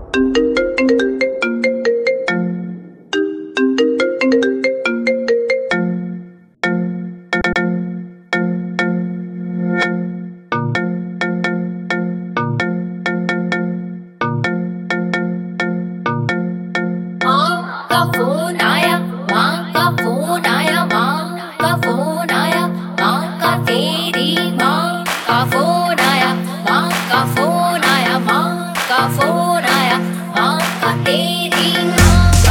का फोन आया, माँ का फोन आया, माँ का फोन आया, माँ का तेरी माँ का फोन आया, माँ का फोन आया, माँ का फोन आया, माँ का तेरी माँ।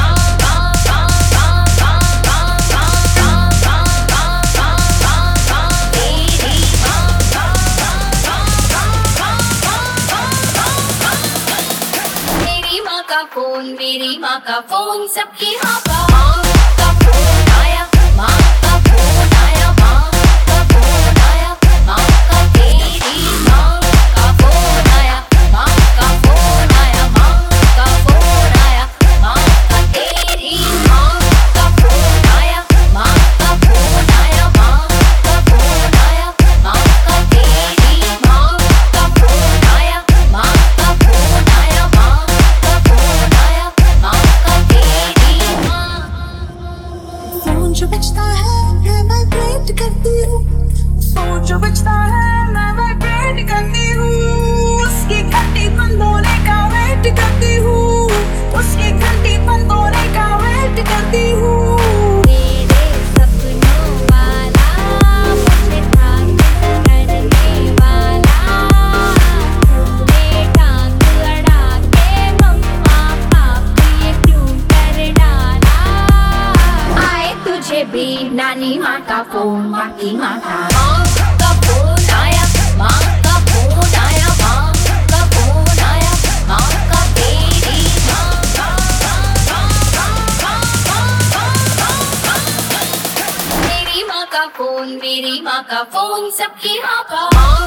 मेरी माँ का फोन सबकी माँ का फोन आया, माँ का फोन आया, माँ का फोन आया, माँ का तेरी माँ का फोन आया, माँ का फोन आया, माँ का फोन आया, माँ का तेरी माँ का फोन आया, माँ का फोन आया, माँ का फोन आया, माँ का तेरी माँ का फोन आया, माँ का फोन आया, माँ का फोन आया, माँ का तेरी माँ। फोन जो बजता है मैं वेट करती हूँ, फोन जो बजता है मैं वेट करती हूँ, उसकी घंटी बंद होने का वेट करती हूँ, उसकी घंटी बंद होने का वेट करती हूँ। मेरे सपनों वाला मुझे था करने वाला, तूने टांग अड़ा के मम्मा पापा ये क्यों कर डाला। आए तुझे भी नानी माँ का फोन, बाकी माँ का फोन आया, माँ का फोन आया, माँ का फोन आया, माँ का तेरी माँ। मेरी माँ का फोन सबकी माँ का